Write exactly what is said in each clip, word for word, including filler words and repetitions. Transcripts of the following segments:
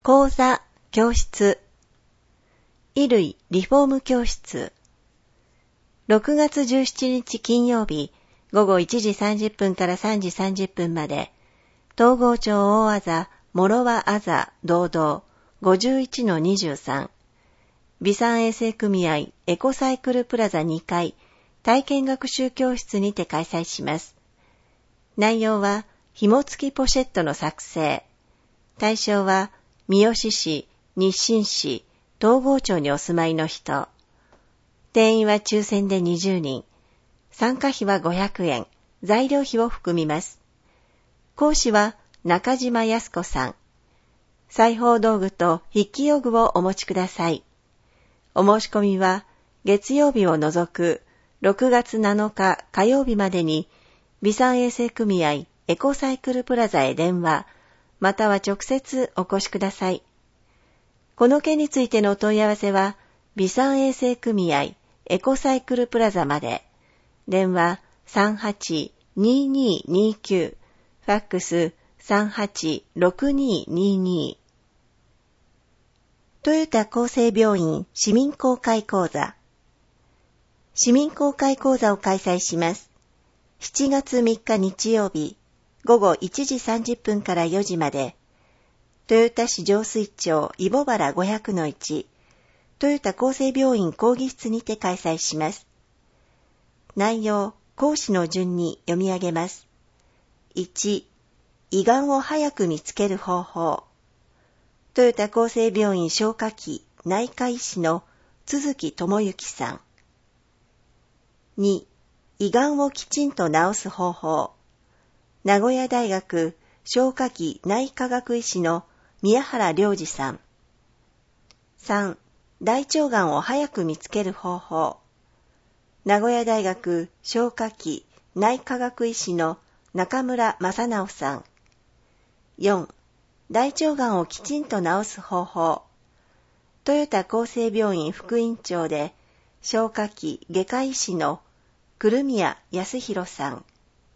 講座、教室。衣類リフォーム教室。ろくがつじゅうしちにち金曜日、ごごいちじさんじゅっぷんからさんじさんじゅっぷんまで、東郷町大あざ、諸和あざ、道道、ごじゅういちのにじゅうさん。備産衛生組合エコサイクルプラザにかい体験学習教室にて開催します。内容は、紐付きポシェットの作成。対象は、三好市、日清市、東郷町にお住まいの人。定員は抽選でにじゅうにん。参加費はごひゃくえん、材料費を含みます。講師は中島康子さん。裁縫道具と筆記用具をお持ちください。お申し込みは月曜日を除くろくがつなのか火曜日までに備産衛生組合エコサイクルプラザへ電話、または直接お越しください。この件についてのお問い合わせは、備産衛生組合エコサイクルプラザまで。電話 さんはちにーにーにーきゅう、ファックス さんはちろくにーにーにー。トヨタ厚生病院市民公開講座。市民公開講座を開催します。しちがつみっか日曜日、ごごいちじさんじゅっぷんからよじまで、豊田市上水町イボバラごひゃくのいち、トヨタ厚生病院講義室にて開催します。内容、講師の順に読み上げます。いち、胃がんを早く見つける方法。トヨタ厚生病院消化器内科医師の都築智之さん。に、胃がんをきちんと治す方法。名古屋大学消化器内科学医師の宮原良二さん。さん、大腸がんを早く見つける方法。名古屋大学消化器内科学医師の中村正直さん。よん、大腸がんをきちんと治す方法。トヨタ厚生病院副院長で消化器外科医師の来宮康弘さん。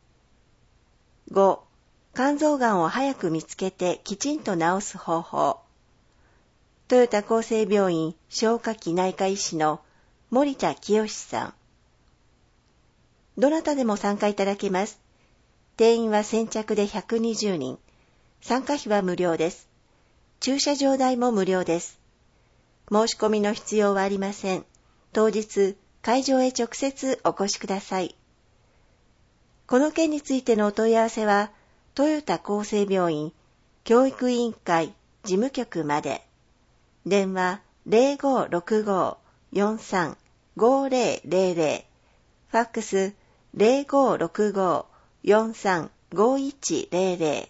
ご、肝臓がんを早く見つけてきちんと治す方法。トヨタ厚生病院消化器内科医師の森田清さん。どなたでも参加いただけます。定員は先着でひゃくにじゅうにん。参加費は無料です。駐車場代も無料です。申し込みの必要はありません。当日、会場へ直接お越しください。この件についてのお問い合わせは、トヨタ厚生病院教育委員会事務局まで。電話 ゼロごろくご よんさん ごゼロゼロゼロ、ファックス ゼロごろくご よんさん ごいちゼロゼロ。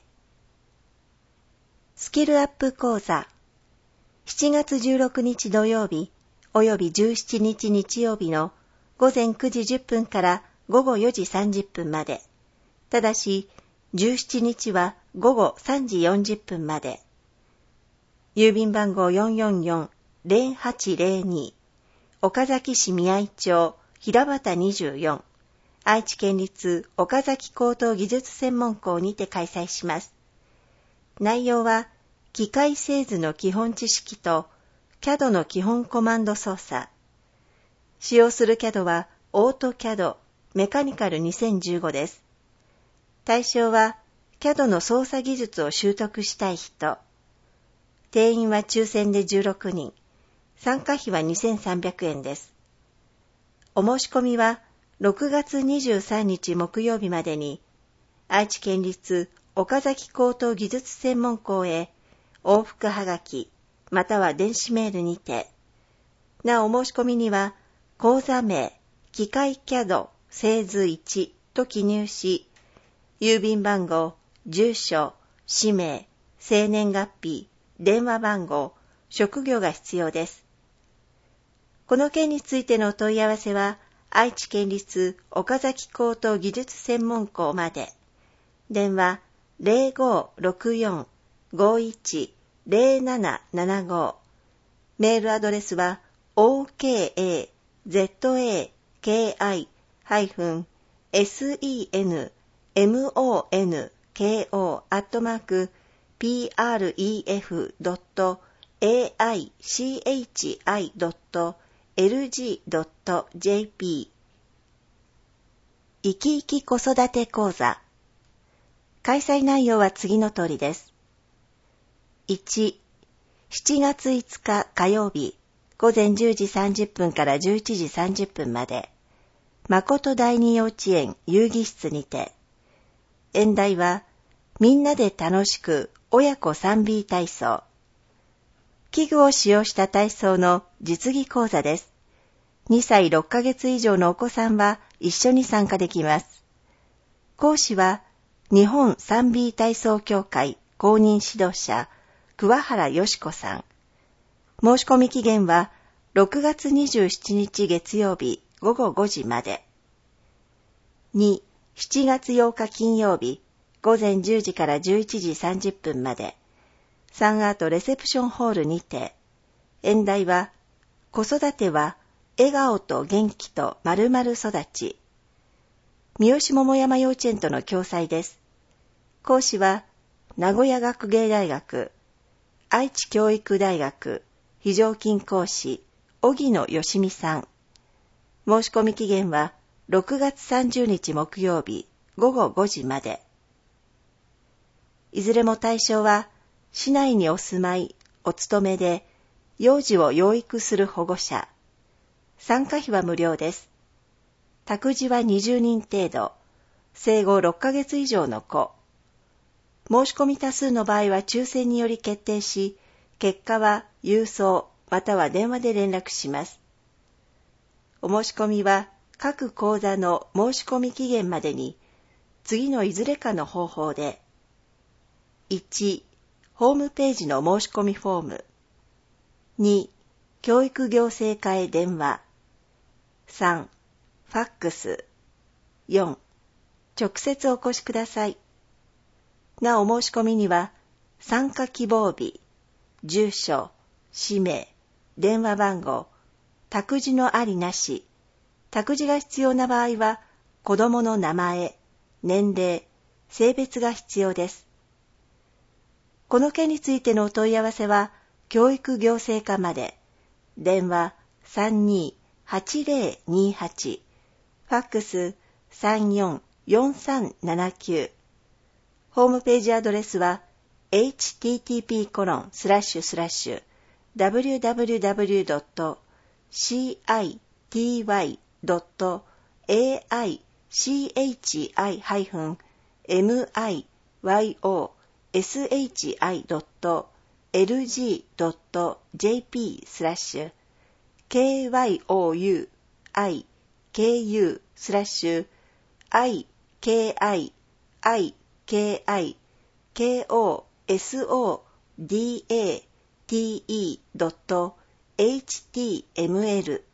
スキルアップ講座。しちがつじゅうろくにち土曜日およびじゅうしちにち日曜日のごぜんくじじゅっぷんからごごよじさんじゅっぷんまで。ただし、じゅうしちにちはごごさんじよんじゅっぷんまで。郵便番号 よんよんよん ゼロはちゼロに、岡崎市宮井町平畑にじゅうよん、愛知県立岡崎高等技術専門校にて開催します。内容は、機械製図の基本知識と キャド の基本コマンド操作。使用する キャド はオートキャドメカニカルにせんじゅうごです。対象は キャド の操作技術を習得したい人。定員は抽選でじゅうろくにん。参加費はにせんさんびゃくえんです。お申し込みはろくがつにじゅうさんにち木曜日までに愛知県立岡崎高等技術専門校へ往復はがきまたは電子メールにて。なお申し込みには講座名機械 キャド 製図いちと記入し、郵便番号、住所、氏名、生年月日、電話番号、職業が必要です。この件についてのお問い合わせは、愛知県立岡崎高等技術専門校まで。電話 ゼロごろくよん ごいち ゼロななななご。メールアドレスは オーケーエーゼットエーケーアイ センモンコ アットマークピーアールイーエフドットエーアイシーエイチアイドットエルジードットジェーピー 生き生き子育て講座。開催内容は次の通りです。いち、しちがついつか火曜日、午前じゅうじさんじゅっぷんからじゅういちじさんじゅっぷんまで、誠第二幼稚園遊戯室にて、演題は、みんなで楽しく親子 スリービー 体操。器具を使用した体操の実技講座です。にさいろっかげつ以上のお子さんは一緒に参加できます。講師は、日本 スリービー 体操協会公認指導者、桑原よし子さん。申し込み期限はろくがつにじゅうしちにち月曜日ごごごじまで。に、しちがつようか金曜日午前じゅうじからじゅういちじさんじゅっぷんまで、サンアートレセプションホールにて、演題は、子育ては笑顔と元気と〇〇育ち。三好桃山幼稚園との共催です。講師は、名古屋学芸大学、愛知教育大学、非常勤講師、荻野義美さん。申し込み期限はろくがつさんじゅうにち木曜日ごごごじまで。いずれも対象は、市内にお住まい、お勤めで、幼児を養育する保護者。参加費は無料です。託児はにじゅうにん程度、生後ろっかげつ以上の子。申し込み多数の場合は抽選により決定し、結果は郵送または電話で連絡します。お申し込みは各講座の申し込み期限までに、次のいずれかの方法で、いち、ホームページの申し込みフォーム。に、教育行政課へ電話。さん、ファックス。よん、直接お越しください。なお申し込みには、参加希望日、住所、氏名、電話番号、託児のありなし、託児が必要な場合は、子供の名前、年齢、性別が必要です。この件についてのお問い合わせは、教育行政課まで、電話 さんにーはちぜろにはち、ファックス さんよんよんさんななきゅう、ホームページアドレスは エイチティーティーピーコロンスラッシュスラッシュダブリューダブリューダブリュードットシーアイティーワイドットエーアイシーエイチアイハイフンエムアイワイオーエスエイチアイドットエルジードットジェーピースラッシュケーワイオーユーアイケーユースラッシュアイケーアイアイケーアイケーオーエスオーディーエーティーイードットエイチティーエムエル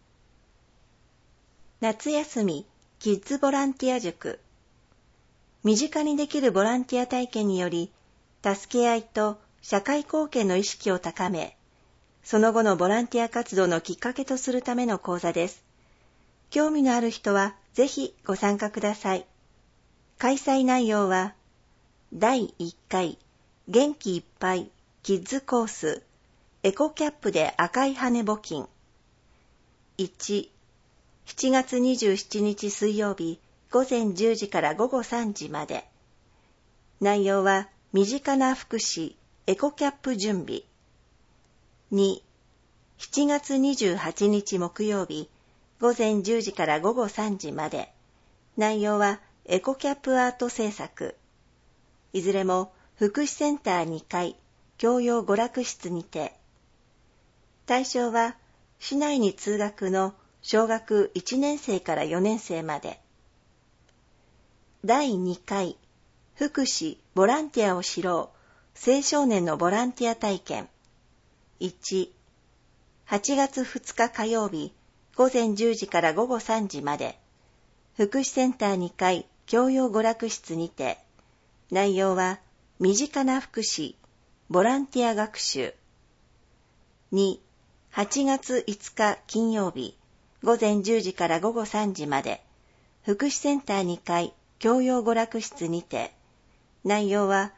夏休みキッズボランティア塾。身近にできるボランティア体験により、助け合いと社会貢献の意識を高め、その後のボランティア活動のきっかけとするための講座です。興味のある人はぜひご参加ください。開催内容は、だいいっかい元気いっぱいキッズコースエコキャップで赤い羽募金。いち、しちがつにじゅうしちにち水曜日午前じゅうじからごごさんじまで。内容は身近な福祉エコキャップ準備。に、しちがつにじゅうはちにち木曜日午前じゅうじからごごさんじまで。内容はエコキャップアート制作。いずれも福祉センターにかい教養娯楽室にて。対象は市内に通学の小学いちねんせいからよねんせいまで。だいにかい福祉ボランティアを知ろう青少年のボランティア体験。いち、はちがつふつか火曜日午前じゅうじからごごさんじまで。福祉センターにかい教養娯楽室にて。内容は身近な福祉ボランティア学習。に、はちがついつか金曜日午前じゅうじからごごさんじまで。福祉センターにかい教養娯楽室にて。内容は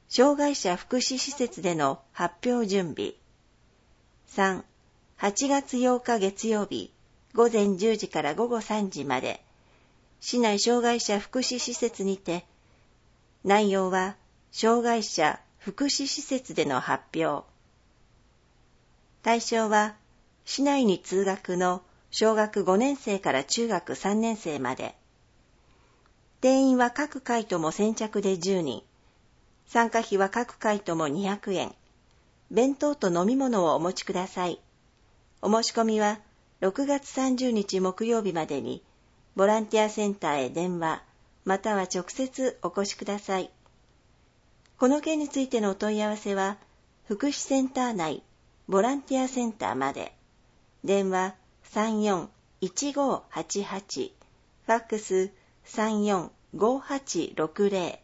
障害者福祉施設での発表準備。さん、はちがつようか月曜日、ごぜんじゅうじからごごさんじまで、市内障害者福祉施設にて、内容は障害者福祉施設での発表。対象は、市内に通学の小学ごねんせいから中学さんねんせいまで。定員は各回とも先着でじゅうにん。参加費は各回ともにひゃくえん。弁当と飲み物をお持ちください。お申し込みはろくがつさんじゅうにち木曜日までに、ボランティアセンターへ電話、または直接お越しください。この件についてのお問い合わせは、福祉センター内、ボランティアセンターまで。電話さんよんいちごはちはち、ファックスさんよんごはちろくぜろ。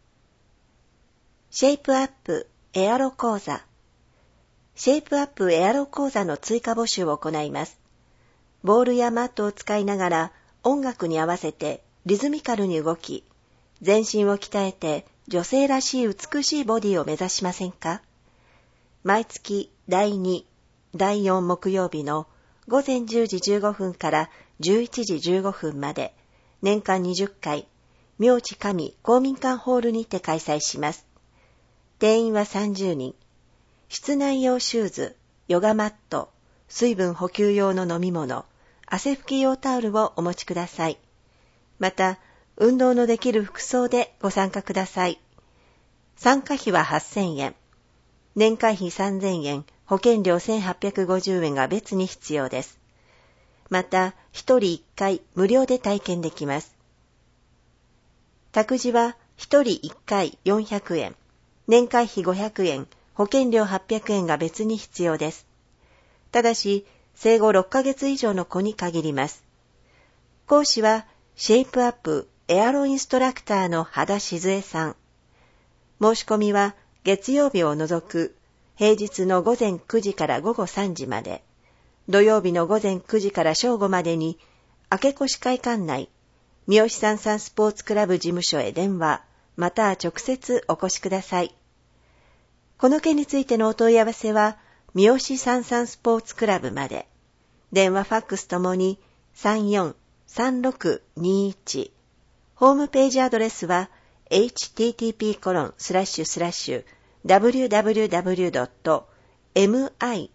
シェイプアップエアロ講座。シェイプアップエアロ講座の追加募集を行います。ボールやマットを使いながら音楽に合わせてリズミカルに動き、全身を鍛えて女性らしい美しいボディを目指しませんか？毎月だいに、だいよん木曜日のごぜんじゅうじじゅうごふんからじゅういちじじゅうごふんまで、年間にじゅっかい、明知上公民館ホールにて開催します。定員はさんじゅうにん。室内用シューズ、ヨガマット、水分補給用の飲み物、汗拭き用タオルをお持ちください。また、運動のできる服装でご参加ください。参加費ははっせんえん。年会費さんぜんえん、保険料せんはっぴゃくごじゅうえんが別に必要です。また、ひとりいっかい無料で体験できます。託児はひとりいっかいよんひゃくえん。年会費ごひゃくえん、保険料はっぴゃくえんが別に必要です。ただし、生後ろっかげつ以上の子に限ります。講師は、シェイプアップエアロインストラクターの羽田静江さん。申し込みは、月曜日を除く、平日のごぜんくじからごごさんじまで、土曜日のごぜんくじから正午までに、明越会館内、三好さんさんスポーツクラブ事務所へ電話、または直接お越しください。この件についてのお問い合わせは、三好さんさんスポーツクラブまで。電話ファックスともにさんよんさんろくにいち。ホームページアドレスは エイチティーティーピーコロンスラッシュスラッシュダブリューダブリューダブリュードットミヨシ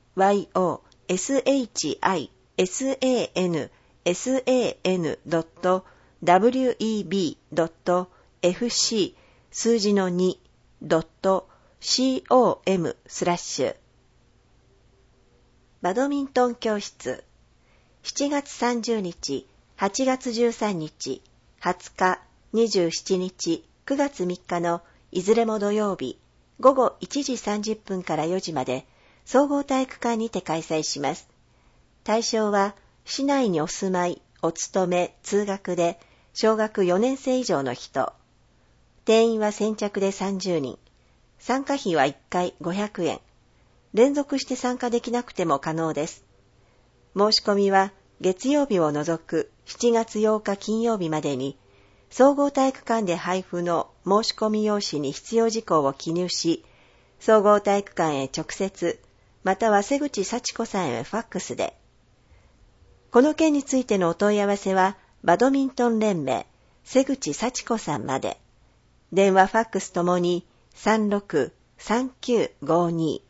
ャンドットダブリューイービードットエフシー 数字のにドットコムスラッシュバドミントン教室しちがつさんじゅうにち、はちがつじゅうさんにち、はつか、にじゅうしちにち、くがつみっかのいずれも土曜日、ごごいちじさんじゅっぷんからよじまで総合体育館にて開催します。対象は市内にお住まい、お勤め、通学で小学よねんせい以上の人。定員は先着でさんじゅうにん。参加費はいっかいごひゃくえん。連続して参加できなくても可能です。申し込みは月曜日を除くしちがつようか金曜日までに、総合体育館で配布の申し込み用紙に必要事項を記入し、総合体育館へ直接、または瀬口幸子さんへファックスで。この件についてのお問い合わせは、バドミントン連盟、瀬口幸子さんまで。電話ファックスともにさんろくさんきゅうごに。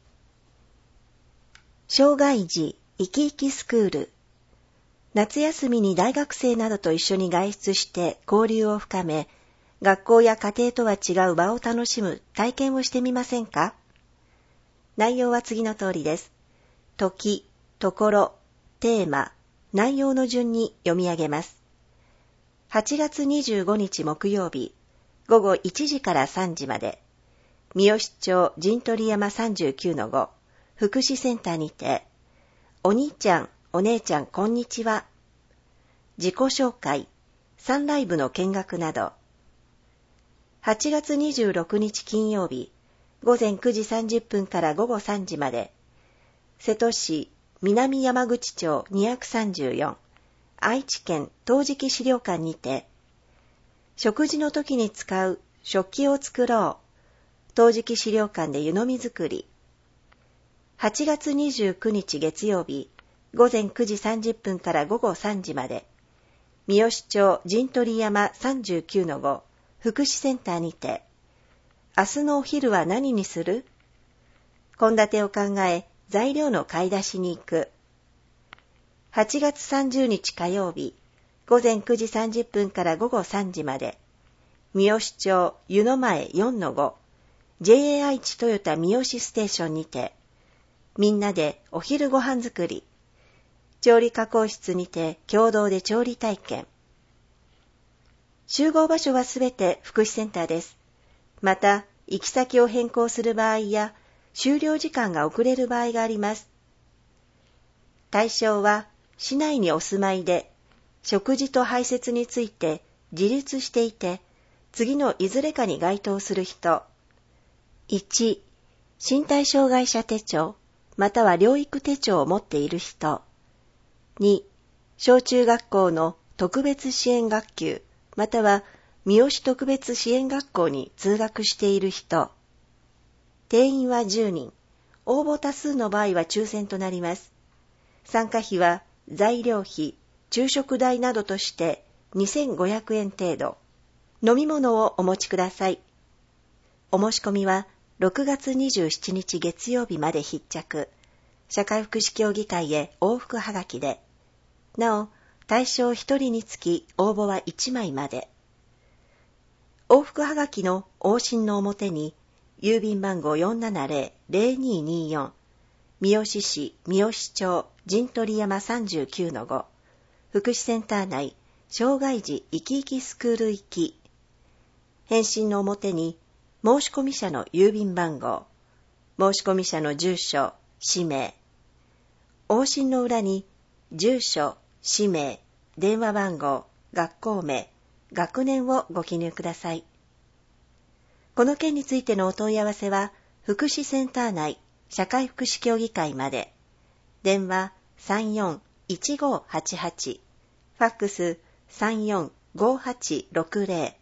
障害児生き生きスクール。夏休みに大学生などと一緒に外出して交流を深め、学校や家庭とは違う場を楽しむ体験をしてみませんか？内容は次の通りです。時、ところ、テーマ、内容の順に読み上げます。はちがつにじゅうごにち木曜日、ごごいちじからさんじまで、三好町陣取山さんじゅうきゅうのご、福祉センターにて、お兄ちゃん、お姉ちゃんこんにちは。自己紹介、サンライブの見学など。はちがつにじゅうろくにち金曜日、ごぜんくじさんじゅっぷんからごごさんじまで、瀬戸市南山口町にひゃくさんじゅうよん、愛知県陶磁器資料館にて、食事の時に使う食器を作ろう、 陶磁器資料館で湯飲み作り。はちがつにじゅうくにち月曜日、ごぜんくじさんじゅっぷんからごごさんじまで、三好町陣取山 さんじゅうきゅうのご 福祉センターにて、明日のお昼は何にする？献立を考え、材料の買い出しに行く。はちがつさんじゅうにち火曜日、ごぜんくじさんじゅっぷんからごごさんじまで、三好町湯の前 よんのご、ジェイエー 愛知トヨタ三好ステーションにて、みんなでお昼ご飯作り。調理加工室にて共同で調理体験。集合場所はすべて福祉センターです。また、行き先を変更する場合や、終了時間が遅れる場合があります。対象は、市内にお住まいで、食事と排泄について自立していて、次のいずれかに該当する人。いち、身体障害者手帳、または療育手帳を持っている人。に、小中学校の特別支援学級、または三好特別支援学校に通学している人。定員はじゅうにん。応募多数の場合は抽選となります。参加費は材料費、昼食代などとしてにせんごひゃくえん程度。飲み物をお持ちください。お申し込みはろくがつにじゅうしちにち月曜日まで必着。社会福祉協議会へ往復はがきで。なお、対象ひとりにつき応募はいちまいまで。往復はがきの往診の表に、郵便番号 よんななぜろ ぜろにによん、三好市三好町陣取山 さんじゅうきゅうのご、福祉センター内、障害児いきいきスクール行き。返信の表に、申込者の郵便番号、申込者の住所、氏名。往診の裏に、住所、氏名、電話番号、学校名、学年をご記入ください。この件についてのお問い合わせは、福祉センター内、社会福祉協議会まで。電話 さんよんいちごはちはち、ファックス さんよんごはちろくぜ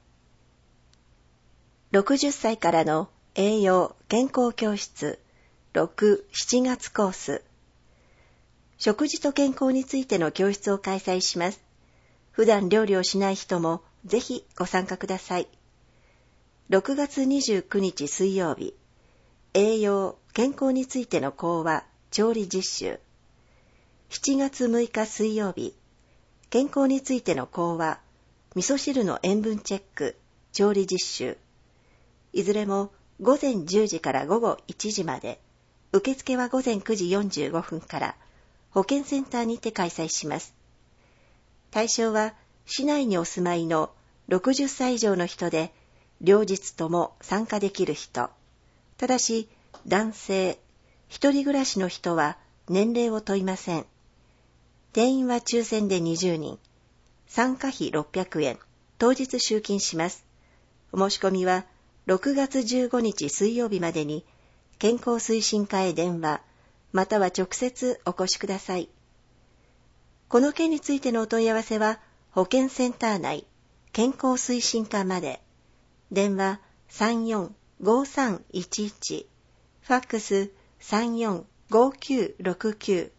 ろ。ろくじゅっさいからの栄養健康教室ろく、しちがつコース。食事と健康についての教室を開催します。普段料理をしない人もぜひご参加ください。ろくがつにじゅうくにち水曜日、栄養健康についての講話、調理実習。しちがつむいか水曜日、健康についての講話、味噌汁の塩分チェック、調理実習。いずれもごぜんじゅうじからごごいちじまで、受付はごぜんくじよんじゅうごふんから、保健センターにて開催します。対象は、市内にお住まいのろくじゅっさい以上の人で、両日とも参加できる人。ただし、男性、一人暮らしの人は年齢を問いません。定員は抽選でにじゅうにん。参加費ろっぴゃくえん。当日集金します。お申し込みは、ろくがつじゅうごにち水曜日までに、健康推進課へ電話、または直接お越しください。この件についてのお問い合わせは、保健センター内、健康推進課まで。電話 さんよんごさんいちいち、ファックス さんよんごきゅうろくきゅう。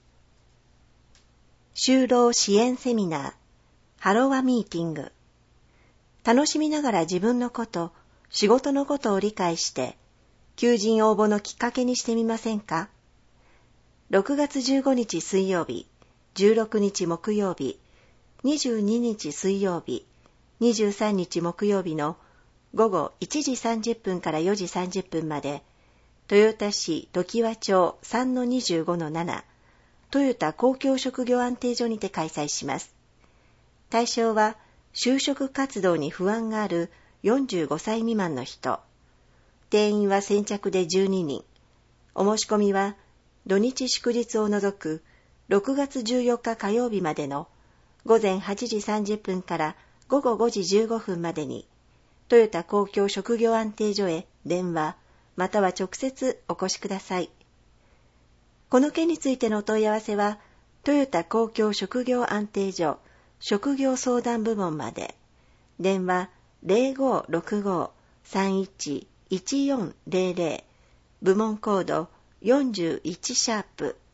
就労支援セミナー、ハロワミーティング。楽しみながら自分のこと、仕事のことを理解して、求人応募のきっかけにしてみませんか？ろくがつじゅうごにち水曜日、じゅうろくにち木曜日、にじゅうににち水曜日、にじゅうさんにち木曜日のごごいちじさんじゅっぷんからよじさんじゅっぷんまで、豊田市常盤町 さんのにじゅうごのなな、豊田公共職業安定所にて開催します。対象は、就職活動に不安があるよんじゅうごさい未満の人。定員は先着でじゅうににん。お申し込みは、土日祝日を除くろくがつじゅうよっか火曜日までのごぜんはちじさんじゅっぷんからごごごじじゅうごふんまでに、豊田公共職業安定所へ電話、または直接お越しください。この件についてのお問い合わせは、豊田公共職業安定所職業相談部門まで。電話 ぜろごろくご さんいちいちよんゼロゼロ、部門コードよんじゅういちシャープ